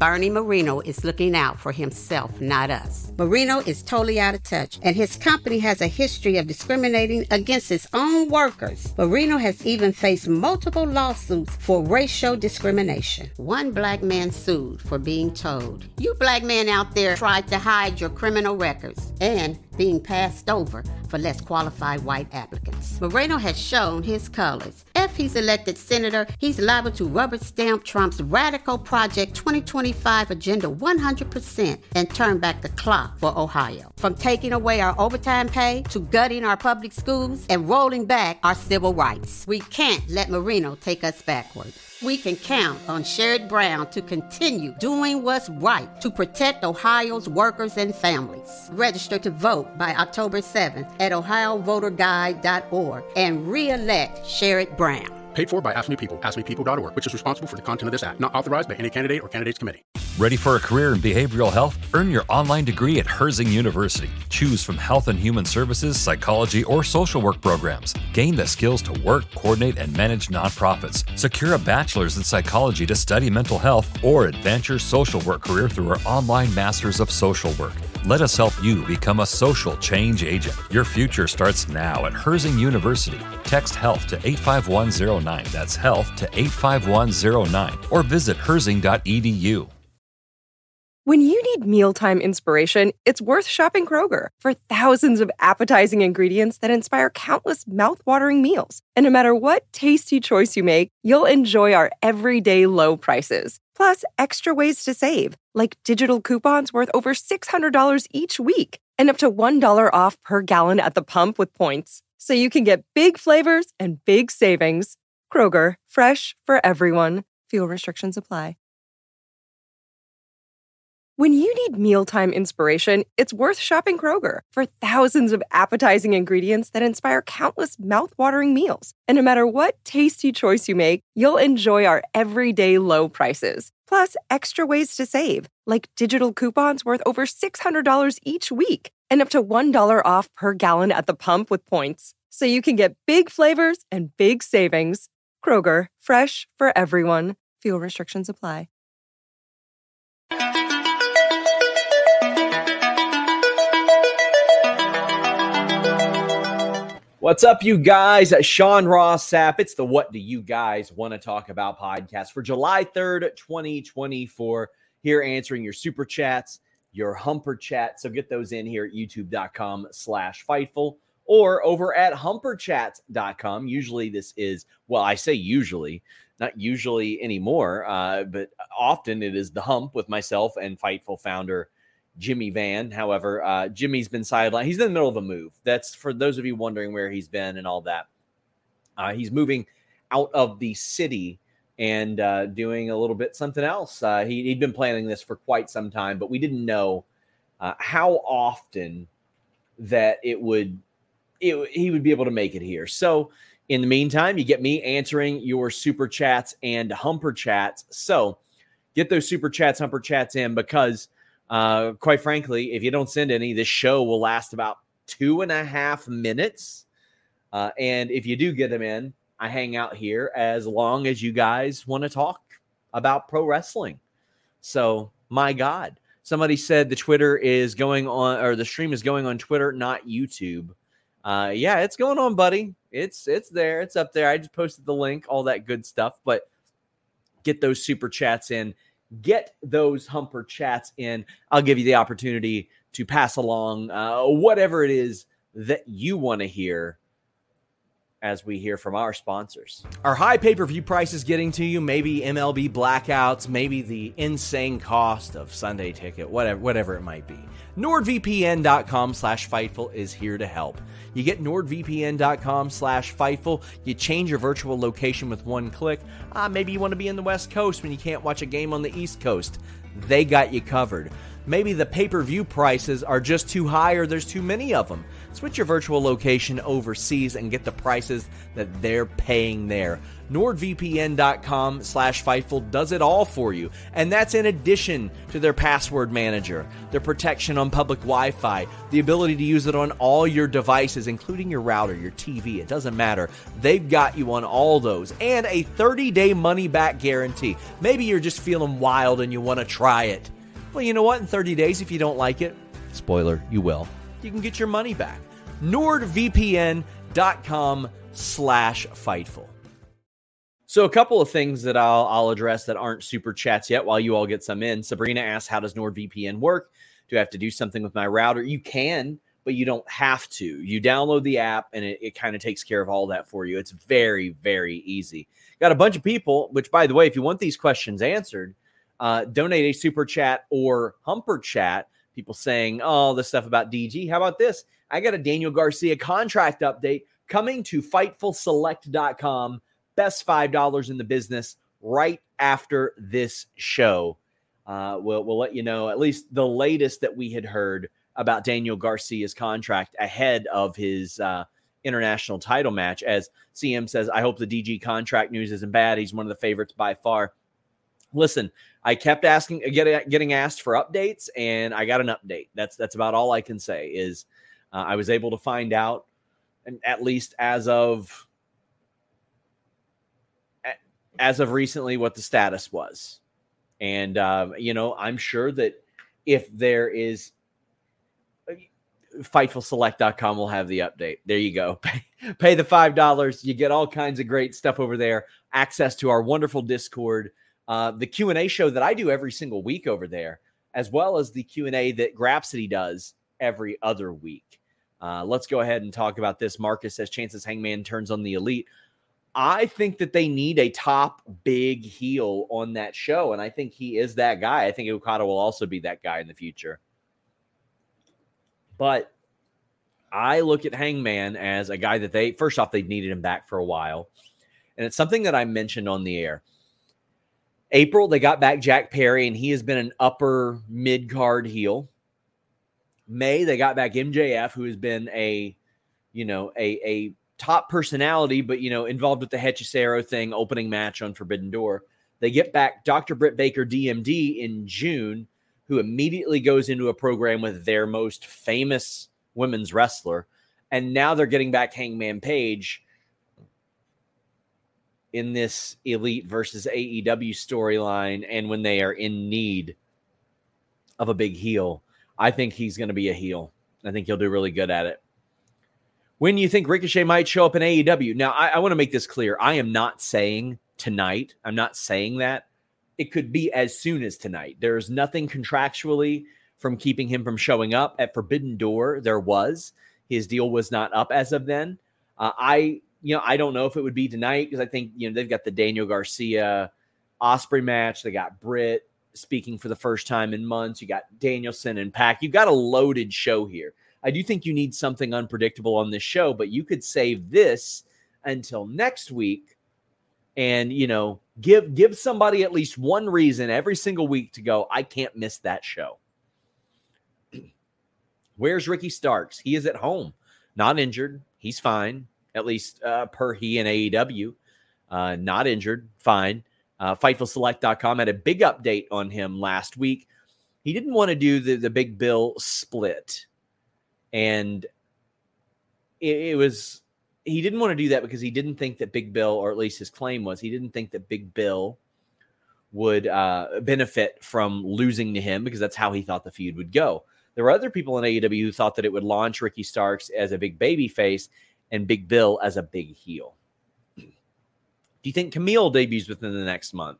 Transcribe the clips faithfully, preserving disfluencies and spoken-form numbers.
Bernie Marino is looking out for himself, not us. Marino is totally out of touch, and his company has a history of discriminating against its own workers. Marino has even faced multiple lawsuits for racial discrimination. One black man sued for being told, "You black men out there tried to hide your criminal records," and being passed over for less qualified white applicants. Moreno has shown his colors. If he's elected senator, he's liable to rubber stamp Trump's radical Project twenty twenty-five agenda one hundred percent and turn back the clock for Ohio. From taking away our overtime pay to gutting our public schools and rolling back our civil rights. We can't let Marino take us backward. We can count on Sherrod Brown to continue doing what's right to protect Ohio's workers and families. Register to vote by October seventh at ohio voter guide dot org and re-elect Sherrod Brown. Paid for by Ask Me People, ask me people dot org, which is responsible for the content of this act. Not authorized by any candidate or candidates committee. Ready for a career in behavioral health? Earn your online degree at Herzing University. Choose from health and human services, psychology, or social work programs. Gain the skills to work, coordinate, and manage nonprofits. Secure a bachelor's in psychology to study mental health, or advance your social work career through our online Masters of Social Work. Let us help you become a social change agent. Your future starts now at Herzing University. Text HEALTH to eight five one zero nine. That's HEALTH to eight five one zero nine. Or visit herzing dot e d u. When you need mealtime inspiration, it's worth shopping Kroger for thousands of appetizing ingredients that inspire countless mouth-watering meals. And no matter what tasty choice you make, you'll enjoy our everyday low prices. Plus, extra ways to save, like digital coupons worth over six hundred dollars each week and up to one dollar off per gallon at the pump with points. So you can get big flavors and big savings. Kroger, fresh for everyone. Fuel restrictions apply. When you need mealtime inspiration, it's worth shopping Kroger for thousands of appetizing ingredients that inspire countless mouth-watering meals. And no matter what tasty choice you make, you'll enjoy our everyday low prices. Plus, extra ways to save, like digital coupons worth over six hundred dollars each week and up to one dollar off per gallon at the pump with points. So you can get big flavors and big savings. Kroger, fresh for everyone. Fuel restrictions apply. What's up, you guys? Sean Ross Sapp. It's the What Do You Guys Want to Talk About podcast for July third, twenty twenty-four. Here answering your super chats, your humper chat. So get those in here at youtube.com slash Fightful or over at humper chats dot com. Usually this is, well, I say usually, not usually anymore, uh, but often it is the hump with myself and Fightful founder Jimmy Van. However, uh, Jimmy's been sidelined. He's in the middle of a move. That's for those of you wondering where he's been and all that. Uh, he's moving out of the city and uh, doing a little bit something else. Uh, he, he'd been planning this for quite some time, but we didn't know uh, how often that it would it, he would be able to make it here. So in the meantime, you get me answering your super chats and humper chats. So get those super chats, humper chats in because Uh, quite frankly, if you don't send any, this show will last about two and a half minutes. Uh, and if you do get them in, I hang out here as long as you guys want to talk about pro wrestling. So, my God, somebody said the Twitter is going on, or the stream is going on Twitter, not YouTube. Uh, yeah, it's going on, buddy. It's it's there. It's up there. I just posted the link, all that good stuff. But get those super chats in. Get those humper chats in. I'll give you the opportunity to pass along uh, whatever it is that you want to hear as we hear from our sponsors. Are high pay-per-view prices getting to you? Maybe M L B blackouts, maybe the insane cost of Sunday ticket, whatever, whatever it might be. NordVPN.com slash Fightful is here to help. You get NordVPN.com slash Fightful. You change your virtual location with one click. Ah, maybe you want to be in the West Coast when you can't watch a game on the East Coast. They got you covered. Maybe the pay-per-view prices are just too high or there's too many of them. Switch your virtual location overseas and get the prices that they're paying there. NordVPN.com slash Fightful does it all for you. And that's in addition to their password manager, their protection on public Wi-Fi, the ability to use it on all your devices, including your router, your T V. It doesn't matter. They've got you on all those. And a thirty-day money-back guarantee. Maybe you're just feeling wild and you want to try it. Well, you know what? In thirty days, if you don't like it, spoiler, you will. You can get your money back. NordVPN.com slash Fightful. So a couple of things that I'll, I'll address that aren't super chats yet while you all get some in. Sabrina asks, how does NordVPN work? Do I have to do something with my router? You can, but you don't have to. You download the app and it, it kind of takes care of all that for you. It's very, very easy. Got a bunch of people, which by the way, if you want these questions answered, uh, donate a super chat or humper chat. People saying, oh, this stuff about D G. How about this? I got a Daniel Garcia contract update coming to Fightful Select dot com. Best five dollars in the business right after this show. Uh, we'll, we'll let you know at least the latest that we had heard about Daniel Garcia's contract ahead of his uh, international title match. As C M says, I hope the D G contract news isn't bad. He's one of the favorites by far. Listen, I kept asking, getting, getting asked for updates, and I got an update. That's that's about all I can say is uh, I was able to find out, and at least as of as of recently, what the status was. And, uh, you know, I'm sure that if there is, Fightful Select dot com will have the update. There you go. Pay, pay the five dollars. You get all kinds of great stuff over there. Access to our wonderful Discord. Uh, the Q and A show that I do every single week over there, as well as the Q and A that Grapsody does every other week. Uh, let's go ahead and talk about this. Marcus says, chances Hangman turns on the Elite. I think that they need a top big heel on that show, and I think he is that guy. I think Okada will also be that guy in the future. But I look at Hangman as a guy that they, first off, they've needed him back for a while. And it's something that I mentioned on the air. April, they got back Jack Perry, and he has been an upper mid-card heel. May, they got back M J F, who has been a, you know, a, a top personality, but, you know, involved with the Hechicero thing, opening match on Forbidden Door. They get back Doctor Britt Baker, D M D, in June, who immediately goes into a program with their most famous women's wrestler. And now they're getting back Hangman Page in this Elite versus A E W storyline, and when they are in need of a big heel. I think he's going to be a heel. I think he'll do really good at it. When you think Ricochet might show up in A E W? Now, I, I want to make this clear. I am not saying tonight. I'm not saying that. It could be as soon as tonight. There is nothing contractually from keeping him from showing up. At Forbidden Door, there was. His deal was not up as of then. Uh, I... You know, I don't know if it would be tonight because I think, you know, they've got the Daniel Garcia Osprey match. They got Britt speaking for the first time in months. You got Danielson and Pac. You've got a loaded show here. I do think you need something unpredictable on this show, but you could save this until next week and, you know, give give somebody at least one reason every single week to go, I can't miss that show. Where's Ricky Starks? He is at home, not injured. He's fine. At least uh, per he and A E W. Uh, not injured. Fine. Uh, Fightful Select dot com had a big update on him last week. He didn't want to do the, the Big Bill split. And it, it was, he didn't want to do that because he didn't think that Big Bill, or at least his claim was, he didn't think that Big Bill would uh, benefit from losing to him because that's how he thought the feud would go. There were other people in A E W who thought that it would launch Ricky Starks as a big baby face and Big Bill as a big heel. Do you think Camille debuts within the next month?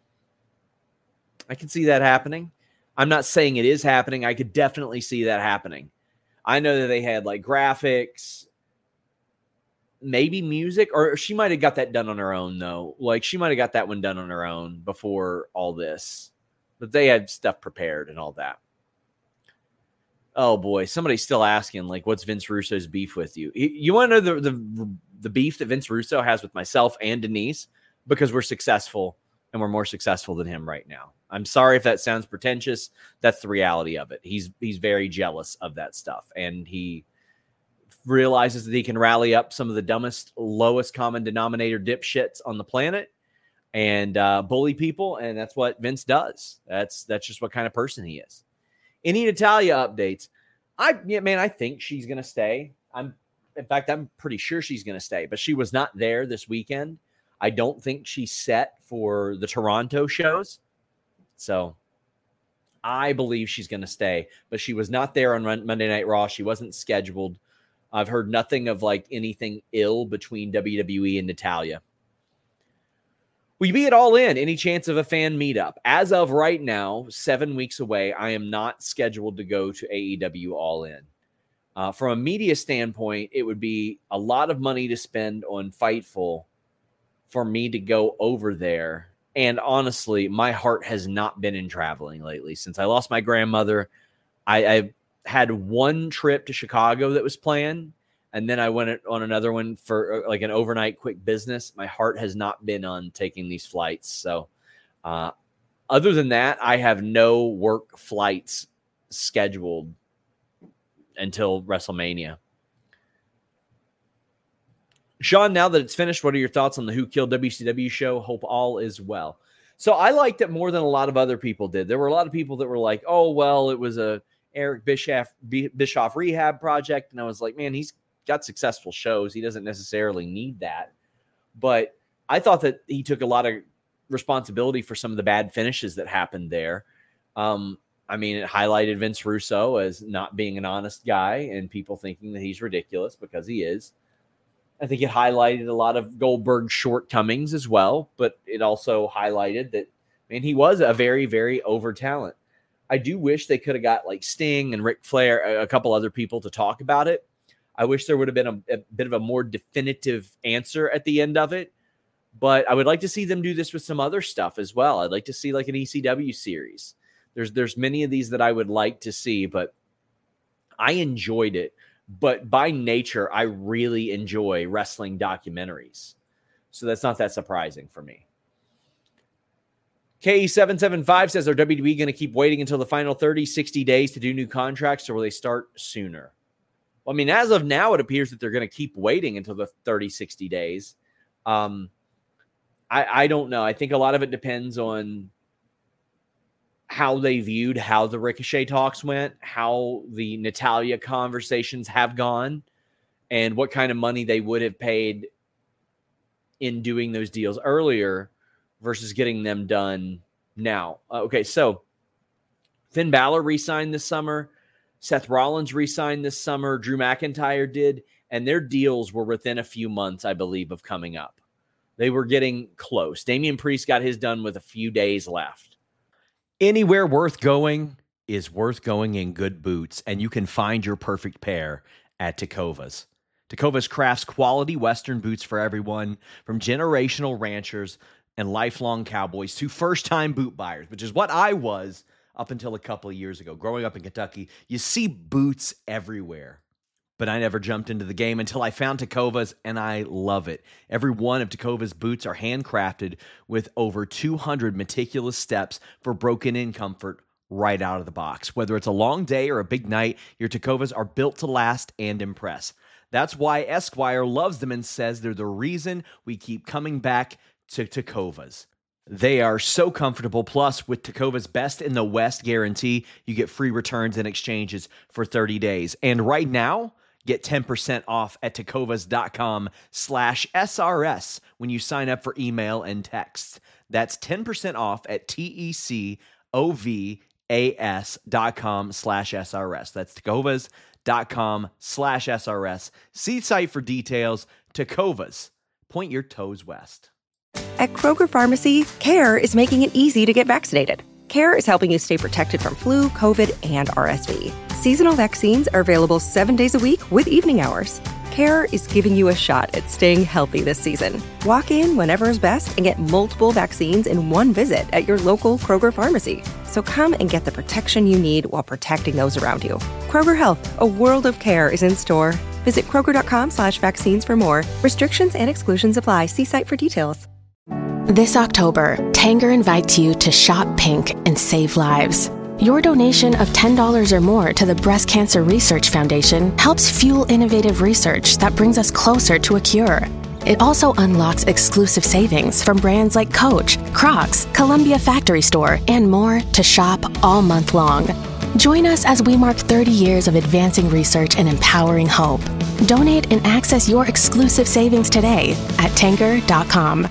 I can see that happening. I'm not saying it is happening. I could definitely see that happening. I know that they had like graphics, maybe music, or she might have got that done on her own though. Like she might have got that one done on her own before all this, but they had stuff prepared and all that. Oh boy, somebody's still asking, like, what's Vince Russo's beef with you? You want to know the, the the beef that Vince Russo has with myself and Denise? Because we're successful and we're more successful than him right now. I'm sorry if that sounds pretentious. That's the reality of it. He's he's very jealous of that stuff, and he realizes that he can rally up some of the dumbest, lowest common denominator dipshits on the planet and uh, bully people. And that's what Vince does. That's that's just what kind of person he is. Any Natalya updates? I yeah, man, I think she's gonna stay. I'm in fact, I'm pretty sure she's gonna stay, but she was not there this weekend. I don't think she's set for the Toronto shows. So I believe she's going to stay, but she was not there on Monday Night Raw. She wasn't scheduled. I've heard nothing of like anything ill between W W E and Natalya. Will you be at All In? Any chance of a fan meetup? As of right now, seven weeks away, I am not scheduled to go to A E W All In. Uh, from a media standpoint, it would be a lot of money to spend on Fightful for me to go over there. And honestly, my heart has not been in traveling lately. Since I lost my grandmother, I, I had one trip to Chicago that was planned, and then I went on another one for like an overnight quick business. My heart has not been on taking these flights. So uh, other than that, I have no work flights scheduled until WrestleMania. Sean, now that it's finished, what are your thoughts on the Who Killed W C W show? Hope all is well. So I liked it more than a lot of other people did. There were a lot of people that were like, oh, well, it was a Eric Bischoff, Bischoff rehab project. And I was like, man, he's got successful shows. He doesn't necessarily need that. But I thought that he took a lot of responsibility for some of the bad finishes that happened there. Um, I mean, it highlighted Vince Russo as not being an honest guy and people thinking that he's ridiculous because he is. I think it highlighted a lot of Goldberg's shortcomings as well, but it also highlighted that, man, he was a very, very over talent. I do wish they could have got like Sting and Ric Flair, a couple other people to talk about it. I wish there would have been a, a bit of a more definitive answer at the end of it, but I would like to see them do this with some other stuff as well. I'd like to see like an E C W series. There's, there's many of these that I would like to see, but I enjoyed it. But by nature, I really enjoy wrestling documentaries. So that's not that surprising for me. K E seven seven five says, are W W E going to keep waiting until the final thirty, sixty days to do new contracts, or will they start sooner? Well, I mean, as of now, it appears that they're going to keep waiting until the thirty, sixty days. Um, I, I don't know. I think a lot of it depends on how they viewed how the Ricochet talks went, how the Natalya conversations have gone, and what kind of money they would have paid in doing those deals earlier versus getting them done now. Uh, okay, so Finn Balor re-signed this summer. Seth Rollins re-signed this summer. Drew McIntyre did, and their deals were within a few months, I believe, of coming up. They were getting close. Damian Priest got his done with a few days left. Anywhere worth going is worth going in good boots, and you can find your perfect pair at Tecovas. Tecovas crafts quality Western boots for everyone, from generational ranchers and lifelong cowboys to first-time boot buyers, which is what I was up until a couple of years ago. Growing up in Kentucky, you see boots everywhere. But I never jumped into the game until I found Tecovas, and I love it. Every one of Tecovas boots are handcrafted with over two hundred meticulous steps for broken-in comfort right out of the box. Whether it's a long day or a big night, your Tecovas are built to last and impress. That's why Esquire loves them and says they're the reason we keep coming back to Tecovas. They are so comfortable. Plus, with Tecovas Best in the West guarantee, you get free returns and exchanges for thirty days. And right now, get ten percent off at tecovas.com slash SRS when you sign up for email and text. That's ten percent off at T-E-C-O-V-A-S dot com slash SRS. That's tecovas.com slash SRS. See site for details. Tecovas. Point your toes west. At Kroger Pharmacy, CARE is making it easy to get vaccinated. CARE is helping you stay protected from flu, COVID, and R S V. Seasonal vaccines are available seven days a week with evening hours. CARE is giving you a shot at staying healthy this season. Walk in whenever is best and get multiple vaccines in one visit at your local Kroger Pharmacy. So come and get the protection you need while protecting those around you. Kroger Health, a world of care, is in store. Visit Kroger.com slash vaccines for more. Restrictions and exclusions apply. See site for details. This October, Tanger invites you to shop pink and save lives. Your donation of ten dollars or more to the Breast Cancer Research Foundation helps fuel innovative research that brings us closer to a cure. It also unlocks exclusive savings from brands like Coach, Crocs, Columbia Factory Store, and more to shop all month long. Join us as we mark thirty years of advancing research and empowering hope. Donate and access your exclusive savings today at Tanger dot com.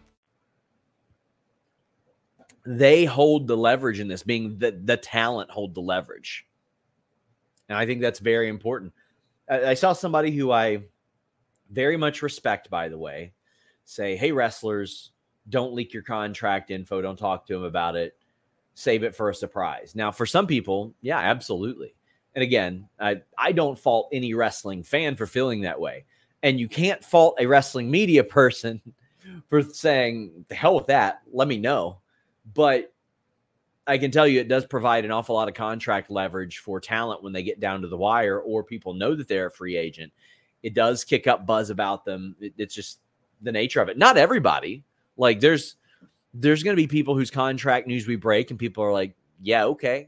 They hold the leverage in this, being the, the talent hold the leverage. And I think that's very important. I, I saw somebody who I very much respect, by the way, say, hey, wrestlers, don't leak your contract info. Don't talk to them about it. Save it for a surprise. Now, for some people, yeah, absolutely. And again, I, I don't fault any wrestling fan for feeling that way. And you can't fault a wrestling media person for saying, the hell with that, let me know. But I can tell you it does provide an awful lot of contract leverage for talent when they get down to the wire or people know that they're a free agent. It does kick up buzz about them. It, it's just the nature of it. Not everybody. Like there's there's going to be people whose contract news we break and people are like, yeah, okay.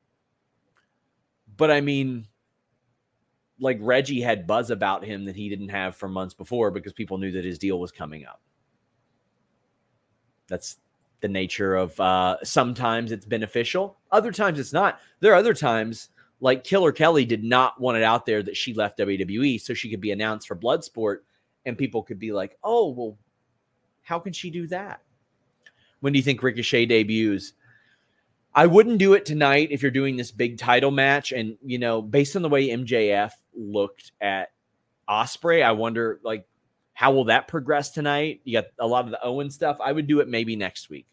But I mean, like Reggie had buzz about him that he didn't have for months before because people knew that his deal was coming up. That's the nature of uh, sometimes it's beneficial. Other times it's not. There are other times like Killer Kelly did not want it out there that she left W W E so she could be announced for Bloodsport. And people could be like, oh, well, how can she do that? When do you think Ricochet debuts? I wouldn't do it tonight if you're doing this big title match. And, you know, based on the way M J F looked at Ospreay, I wonder, like, how will that progress tonight? You got a lot of the Owen stuff. I would do it maybe next week.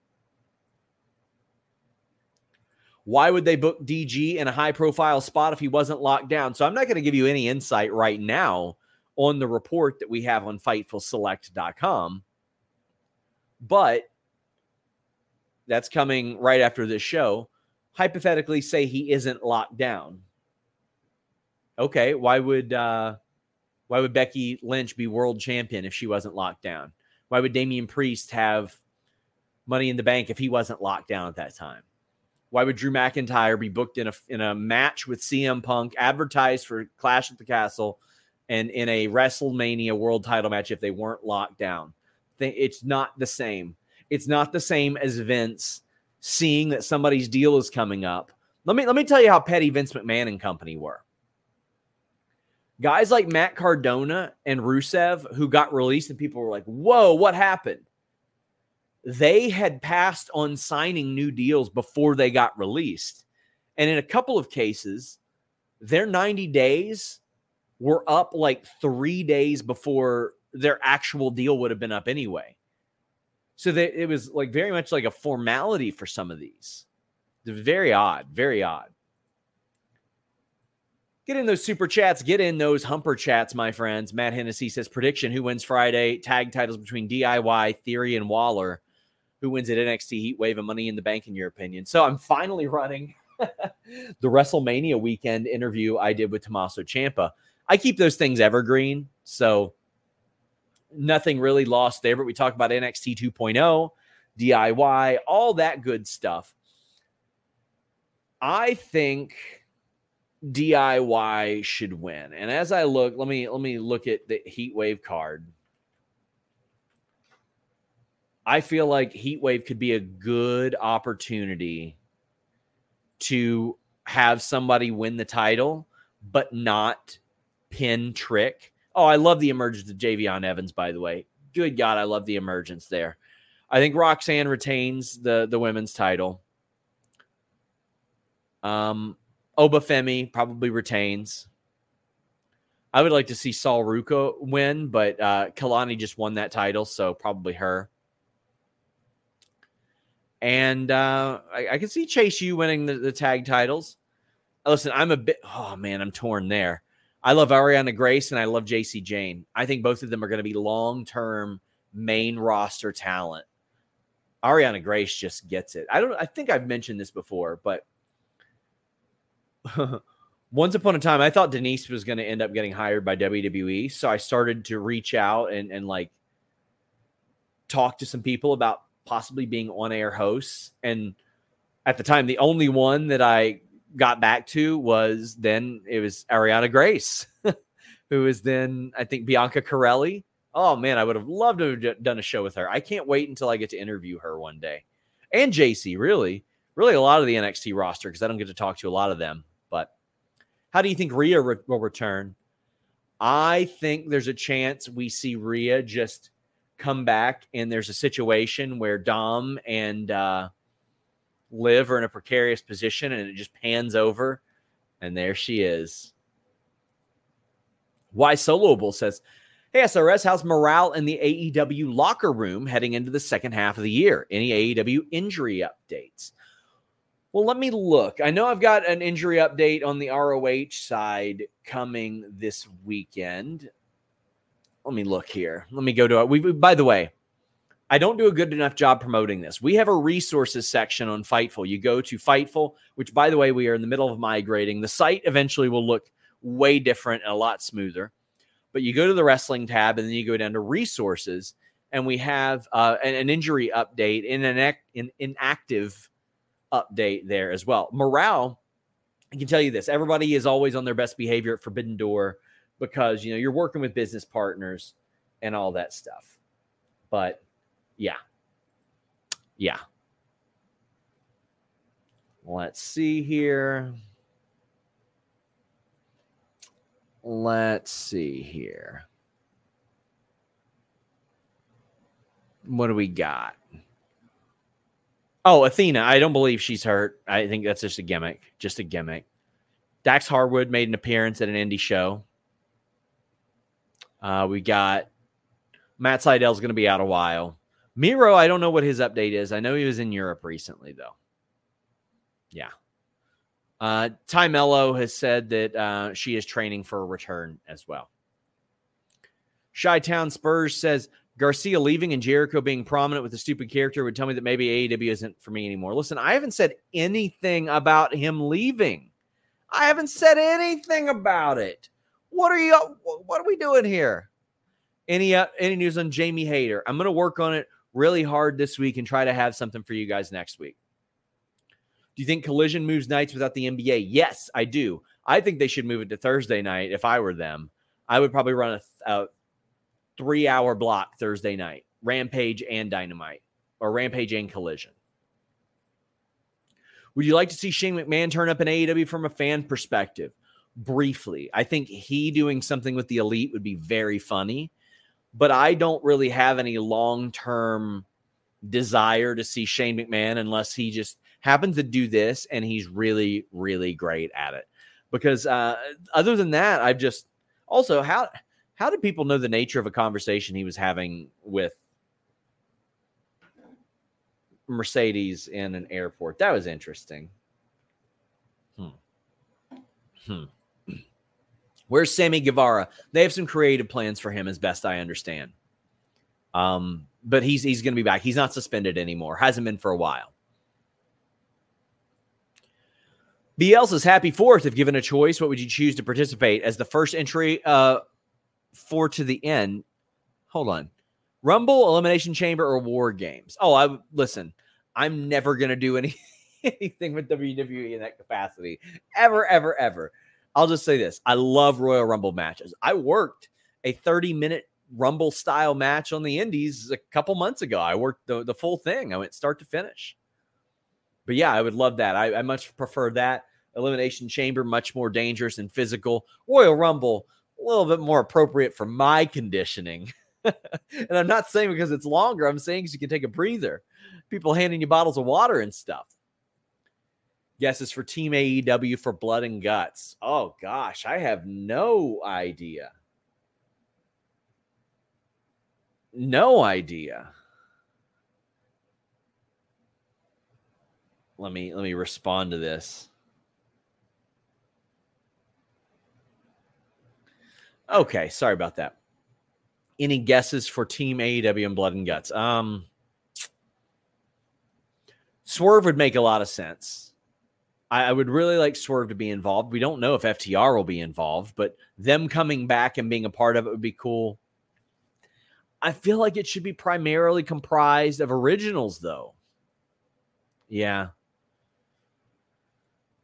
Why would they book D G in a high-profile spot if he wasn't locked down? So I'm not going to give you any insight right now on the report that we have on Fightful Select dot com. But that's coming right after this show. Hypothetically, say he isn't locked down. Okay, why would... Uh, Why would Becky Lynch be world champion if she wasn't locked down? Why would Damian Priest have Money in the Bank if he wasn't locked down at that time? Why would Drew McIntyre be booked in a in a match with C M Punk, advertised for Clash at the Castle, and in a WrestleMania world title match if they weren't locked down? It's not the same. It's not the same as Vince seeing that somebody's deal is coming up. Let me let me tell you how petty Vince McMahon and company were. Guys like Matt Cardona and Rusev who got released and people were like, whoa, what happened? They had passed on signing new deals before they got released. And in a couple of cases, their ninety days were up like three days before their actual deal would have been up anyway. So they, it was like very much like a formality for some of these. It was very odd, very odd. Get in those super chats. Get in those humper chats, my friends. Matt Hennessy says, prediction, who wins Friday? Tag titles between D I Y, Theory, and Waller. Who wins at N X T, Heatwave, and Money in the Bank, in your opinion? So I'm finally running the WrestleMania weekend interview I did with Tommaso Ciampa. I keep those things evergreen, so nothing really lost there. But we talk about N X T two point oh, D I Y, all that good stuff. I think D I Y should win. And as I look, let me let me look at the Heatwave card. I feel like Heatwave could be a good opportunity to have somebody win the title, but not pin Trick. Oh, I love the emergence of Javion Evans, by the way. Good God, I love the emergence there. I think Roxanne retains the, the women's title. Um, Obafemi probably retains. I would like to see Sol Ruka win, but uh, Kalani just won that title, so probably her. And uh, I, I can see Chase U winning the, the tag titles. Listen, I'm a bit, oh man, I'm torn there. I love Ariana Grace and I love J C Jane. I think both of them are going to be long-term main roster talent. Ariana Grace just gets it. I don't, I think I've mentioned this before, but once upon a time, I thought Denise was going to end up getting hired by W W E. So I started to reach out and, and like talk to some people about possibly being on-air hosts. And at the time, the only one that I got back to was then it was Ariana Grace, who was then, I think, Bianca Corelli. Oh, man, I would have loved to have done a show with her. I can't wait until I get to interview her one day. And J C, really. Really a lot of the N X T roster, because I don't get to talk to a lot of them. But how do you think Rhea re- will return? I think there's a chance we see Rhea just come back, and there's a situation where Dom and uh, Liv are in a precarious position, and it just pans over, and there she is. Why Soloable says, hey, S R S, how's morale in the A E W locker room heading into the second half of the year? Any A E W injury updates? Well, let me look. I know I've got an injury update on the R O H side coming this weekend. Let me look here. Let me go to it. We, by the way, I don't do a good enough job promoting this. We have a resources section on Fightful. You go to Fightful, which, by the way, we are in the middle of migrating. The site eventually will look way different and a lot smoother. But you go to the wrestling tab, and then you go down to resources, and we have uh, an, an injury update in an act, in, inactive update there as well. Morale, I can tell you this. Everybody is always on their best behavior at Forbidden Door because, you know, you're working with business partners and all that stuff. But, yeah. Yeah. Let's see here. Let's see here. What do we got? Oh, Athena. I don't believe she's hurt. I think that's just a gimmick. Just a gimmick. Dax Harwood made an appearance at an indie show. Uh, we got Matt Seidel's going to be out a while. Miro, I don't know what his update is. I know he was in Europe recently, though. Yeah. Uh, Ty Mello has said that uh, she is training for a return as well. Chi-Town Spurs says, Garcia leaving and Jericho being prominent with a stupid character would tell me that maybe A E W isn't for me anymore. Listen, I haven't said anything about him leaving. I haven't said anything about it. What are you? What are we doing here? Any uh, any news on Jamie Hayter? I'm going to work on it really hard this week and try to have something for you guys next week. Do you think Collision moves nights without the N B A? Yes, I do. I think they should move it to Thursday night if I were them. I would probably run a, a three-hour block Thursday night, Rampage and Dynamite, or Rampage and Collision. Would you like to see Shane McMahon turn up in A E W from a fan perspective? Briefly. I think he doing something with the Elite would be very funny, but I don't really have any long-term desire to see Shane McMahon unless he just happens to do this and he's really, really great at it. Because uh, other than that, I've just also, how how did people know the nature of a conversation he was having with Mercedes in an airport? That was interesting. Hmm. Hmm. Where's Sammy Guevara? They have some creative plans for him, as best I understand. Um, but he's he's going to be back. He's not suspended anymore. Hasn't been for a while. Bielsa's happy fourth. If given a choice, what would you choose to participate as the first entry uh, for to the end? Hold on. Rumble, Elimination Chamber, or War Games? Oh, I listen. I'm never going to do any, anything with W W E in that capacity. Ever, ever, ever. I'll just say this. I love Royal Rumble matches. I worked a thirty-minute Rumble-style match on the Indies a couple months ago. I worked the, the full thing. I went start to finish. But yeah, I would love that. I, I much prefer that. Elimination Chamber, much more dangerous and physical. Royal Rumble, a little bit more appropriate for my conditioning. And I'm not saying because it's longer. I'm saying because you can take a breather. People handing you bottles of water and stuff. Guesses for Team A E W for Blood and Guts. Oh, gosh, I have no idea. No idea. Let me let me respond to this. Okay, sorry about that. Any guesses for Team A E W and Blood and Guts? Um, Swerve would make a lot of sense. I, I would really like Swerve to be involved. We don't know if F T R will be involved, but them coming back and being a part of it would be cool. I feel like it should be primarily comprised of originals, though. Yeah.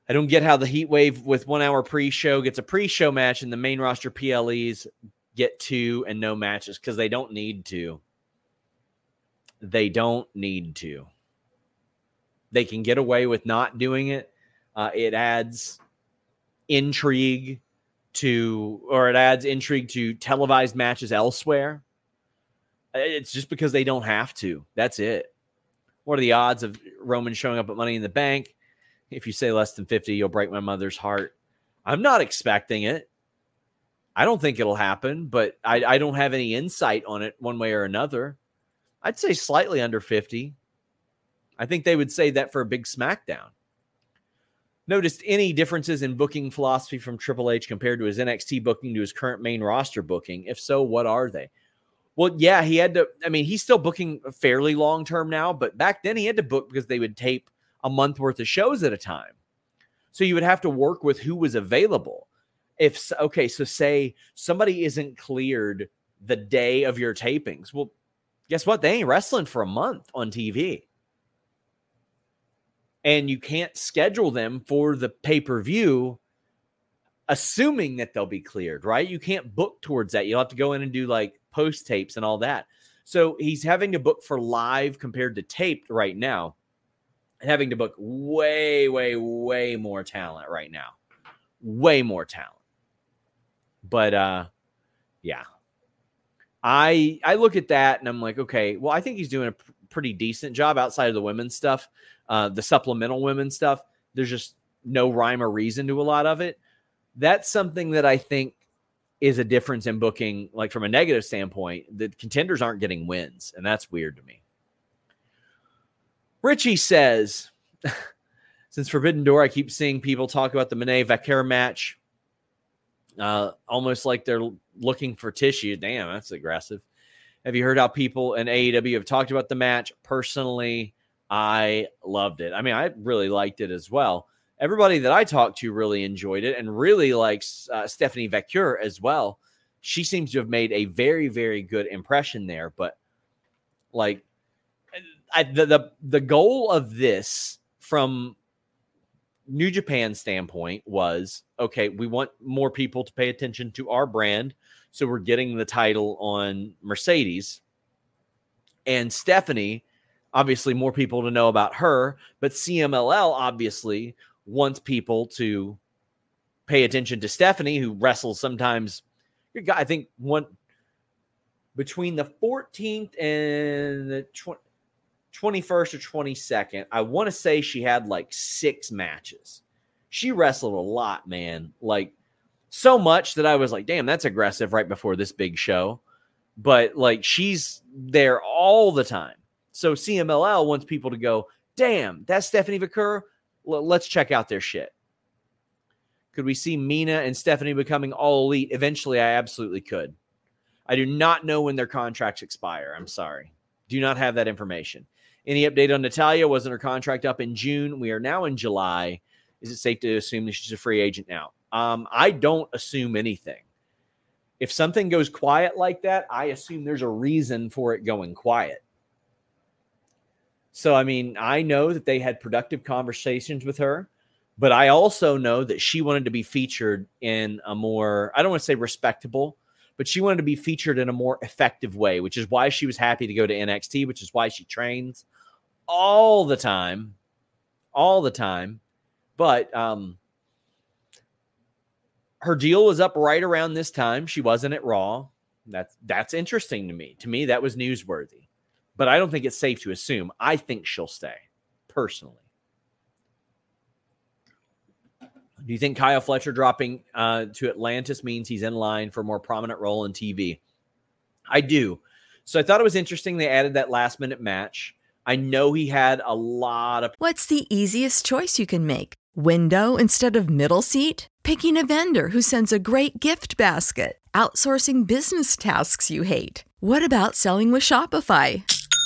I don't get how the Heat Wave with one hour pre-show gets a pre-show match and the main roster P L Es get two and no matches because they don't need to. They don't need to. They can get away with not doing it. Uh, it adds intrigue to, or it adds intrigue to televised matches elsewhere. It's just because they don't have to. That's it. What are the odds of Roman showing up at Money in the Bank? If you say less than fifty, you'll break my mother's heart. I'm not expecting it. I don't think it'll happen, but I, I don't have any insight on it one way or another. I'd say slightly under fifty. I think they would say that for a big SmackDown. Noticed any differences in booking philosophy from Triple H compared to his N X T booking to his current main roster booking? If so, what are they? Well, yeah, he had to, I mean, he's still booking fairly long-term now, but back then he had to book because they would tape a month worth of shows at a time. So you would have to work with who was available. If, okay, so say somebody isn't cleared the day of your tapings. Well, guess what? They ain't wrestling for a month on T V. And you can't schedule them for the pay-per-view assuming that they'll be cleared, right? You can't book towards that. You'll have to go in and do like post tapes and all that. So he's having to book for live compared to taped right now, and having to book way, way, way more talent right now. Way more talent. But uh, yeah, I I look at that and I'm like, okay, well, I think he's doing a pr- pretty decent job outside of the women's stuff, uh, the supplemental women's stuff. There's just no rhyme or reason to a lot of it. That's something that I think is a difference in booking, like from a negative standpoint. The contenders aren't getting wins, and that's weird to me. Richie says, since Forbidden Door, I keep seeing people talk about the Monet Vaquer match, uh, almost like they're looking for tissue. Damn, that's aggressive. Have you heard how people in A E W have talked about the match? Personally, I loved it. I mean, I really liked it as well. Everybody that I talked to really enjoyed it and really likes uh, Stephanie Vaquer as well. She seems to have made a very, very good impression there. But like I, the, the, the goal of this from New Japan's standpoint was, okay, we want more people to pay attention to our brand. So we're getting the title on Mercedes. And Stephanie, obviously more people to know about her, but C M L L obviously wants people to pay attention to Stephanie, who wrestles sometimes. I think one between the fourteenth and the twenty-first or twenty-second, I want to say she had like six matches. She wrestled a lot, man. Like so much that I was like, damn, that's aggressive right before this big show. But like she's there all the time. So C M L L wants people to go, damn, that's Stephanie Vaquer. Let's check out their shit. Could we see Mina and Stephanie becoming all elite? Eventually, I absolutely could. I do not know when their contracts expire. I'm sorry. Do not have that information. Any update on Natalya? Wasn't her contract up in June? We are now in July. Is it safe to assume that she's a free agent now? Um, I don't assume anything. If something goes quiet like that, I assume there's a reason for it going quiet. So, I mean, I know that they had productive conversations with her, but I also know that she wanted to be featured in a more, I don't want to say respectable, but she wanted to be featured in a more effective way, which is why she was happy to go to N X T, which is why she trains all the time, all the time. But um, her deal was up right around this time. She wasn't at Raw. That's, that's interesting to me. To me, that was newsworthy. But I don't think it's safe to assume. I think she'll stay, personally. Do you think Kyle Fletcher dropping uh, to Atlantis means he's in line for a more prominent role in T V? I do. So I thought it was interesting they added that last-minute match. I know he had a lot of... What's the easiest choice you can make? Window instead of middle seat? Picking a vendor who sends a great gift basket? Outsourcing business tasks you hate? What about selling with Shopify?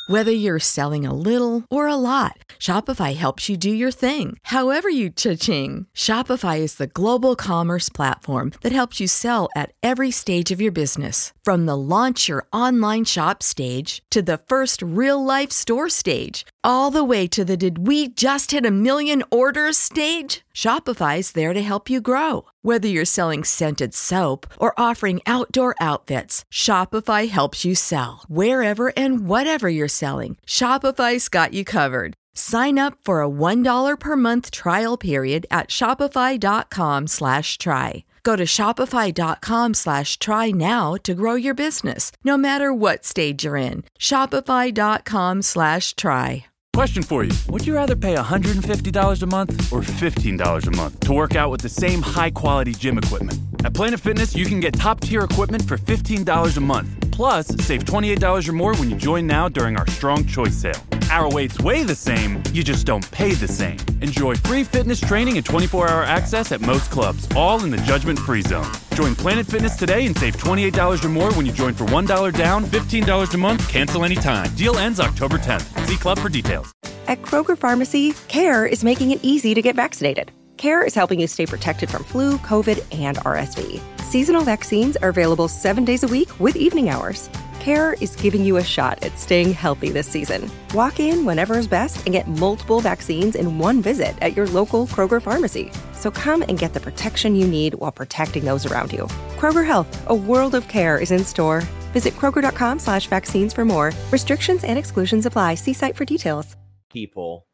Whether you're selling a little or a lot, Shopify helps you do your thing, however you cha-ching. Shopify is the global commerce platform that helps you sell at every stage of your business. From the launch your online shop stage to the first real-life store stage, all the way to the did we just hit a million orders stage. Shopify's there to help you grow. Whether you're selling scented soap or offering outdoor outfits, Shopify helps you sell. Wherever and whatever you're selling, Shopify's got you covered. Sign up for a one dollar per month trial period at shopify.com slash try. Go to shopify.com slash try now to grow your business, no matter what stage you're in. Shopify.com slash try. Question for you. Would you rather pay one hundred fifty dollars a month or fifteen dollars a month to work out with the same high-quality gym equipment? At Planet Fitness, you can get top-tier equipment for fifteen dollars a month. Plus, save twenty-eight dollars or more when you join now during our Strong Choice sale. Our weights weigh the same, you just don't pay the same. Enjoy free fitness training and twenty-four hour access at most clubs, all in the judgment-free zone. Join Planet Fitness today and save twenty-eight dollars or more when you join for one dollar down, fifteen dollars a month, cancel anytime. Deal ends October tenth. See club for details. At Kroger Pharmacy, CARE is making it easy to get vaccinated. CARE is helping you stay protected from flu, COVID, and R S V. Seasonal vaccines are available seven days a week with evening hours. CARE is giving you a shot at staying healthy this season. Walk in whenever is best and get multiple vaccines in one visit at your local Kroger Pharmacy. So come and get the protection you need while protecting those around you. Kroger Health, a world of care, is in store. Visit kroger.com slash vaccines for more. Restrictions and exclusions apply. See site for details. People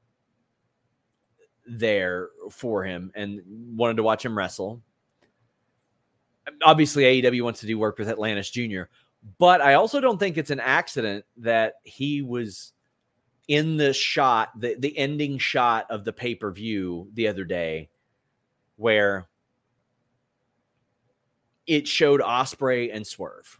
there for him and wanted to watch him wrestle. Obviously, A E W wants to do work with Atlantis Junior, but I also don't think it's an accident that he was in the shot, the, the ending shot of the pay-per-view the other day, where it showed Ospreay and Swerve.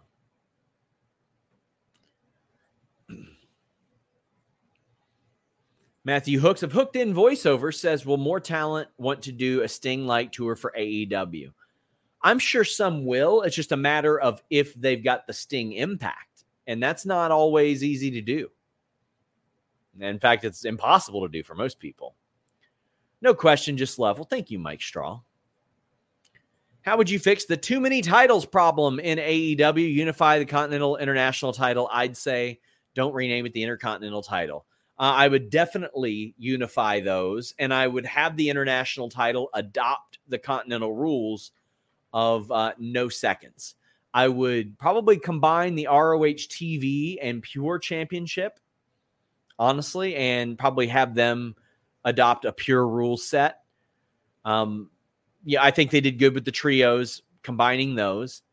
Matthew Hooks of Hooked In Voiceover says, will more talent want to do a Sting-like tour for A E W? I'm sure some will. It's just a matter of if they've got the Sting impact. And that's not always easy to do. In fact, it's impossible to do for most people. No question, just love. Well, thank you, Mike Straw. How would you fix the too many titles problem in A E W? Unify the Continental International title. I'd say don't rename it the Intercontinental title. Uh, I would definitely unify those, and I would have the international title adopt the continental rules of uh, no seconds. I would probably combine the R O H T V and Pure Championship, honestly, and probably have them adopt a pure rule set. Um, yeah, I think they did good with the trios, combining those.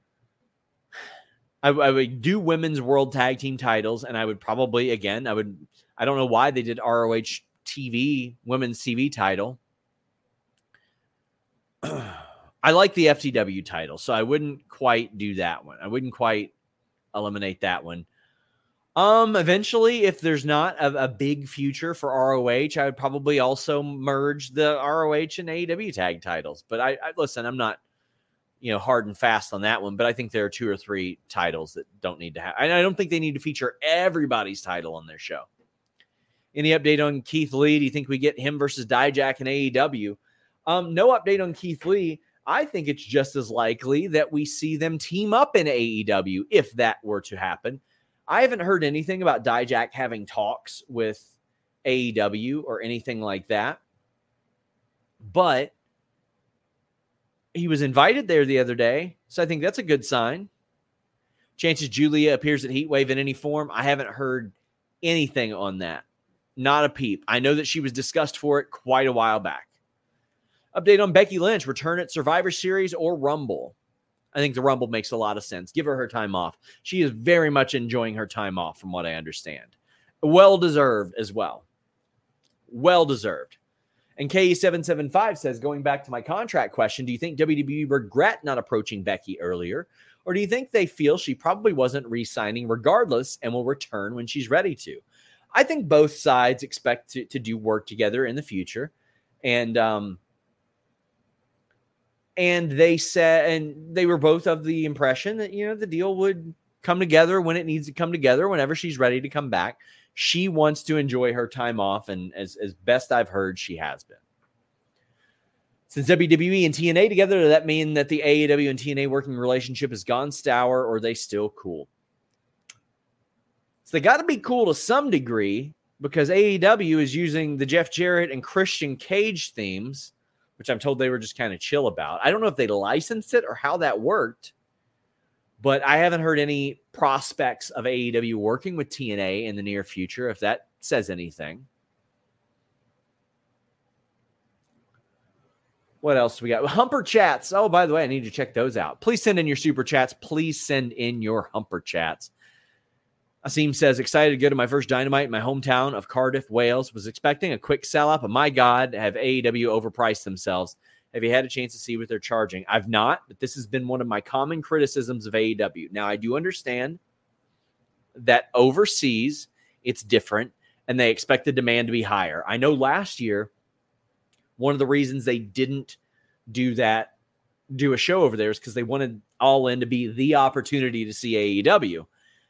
I, I would do women's world tag team titles, and I would probably, again, I would, I don't know why they did R O H T V, women's T V title. I like the F T W title, so I wouldn't quite do that one. I wouldn't quite eliminate that one. Um, eventually, if there's not a, a big future for R O H, I would probably also merge the R O H and A E W tag titles. But I, I listen, I'm not, you know, hard and fast on that one, but I think there are two or three titles that don't need to have. And I don't think they need to feature everybody's title on their show. Any update on Keith Lee? Do you think we get him versus Dijak in A E W? Um, no update on Keith Lee. I think it's just as likely that we see them team up in A E W if that were to happen. I haven't heard anything about Dijak having talks with A E W or anything like that. But he was invited there the other day, so I think that's a good sign. Chances Julia appears at Heatwave in any form. I haven't heard anything on that. Not a peep. I know that she was discussed for it quite a while back. Update on Becky Lynch. Return at Survivor Series or Rumble? I think the Rumble makes a lot of sense. Give her her time off. She is very much enjoying her time off, from what I understand. Well-deserved as well. Well-deserved. And K E seven seven five says, going back to my contract question, do you think W W E regret not approaching Becky earlier? Or do you think they feel she probably wasn't re-signing regardless and will return when she's ready to? I think both sides expect to, to do work together in the future. And, um, and they said, and they were both of the impression that, you know, the deal would come together when it needs to come together, whenever she's ready to come back. She wants to enjoy her time off, and as, as best I've heard, she has been. Since W W E and T N A together, does that mean that the A E W and T N A working relationship has gone sour, or are they still cool? So they got to be cool to some degree, because A E W is using the Jeff Jarrett and Christian Cage themes, which I'm told they were just kind of chill about. I don't know if they licensed it or how that worked, but I haven't heard any prospects of A E W working with T N A in the near future, if that says anything. What else do we got? Humper chats. Oh, by the way, I need to check those out. Please send in your super chats. Please send in your Humper chats. Asim says, excited to go to my first Dynamite in my hometown of Cardiff, Wales. Was expecting a quick sell-up, but my God, have A E W overpriced themselves. Have you had a chance to see what they're charging? I've not, but this has been one of my common criticisms of A E W. Now, I do understand that overseas, it's different, and they expect the demand to be higher. I know last year, one of the reasons they didn't do that, do a show over there, is because they wanted All In to be the opportunity to see A E W.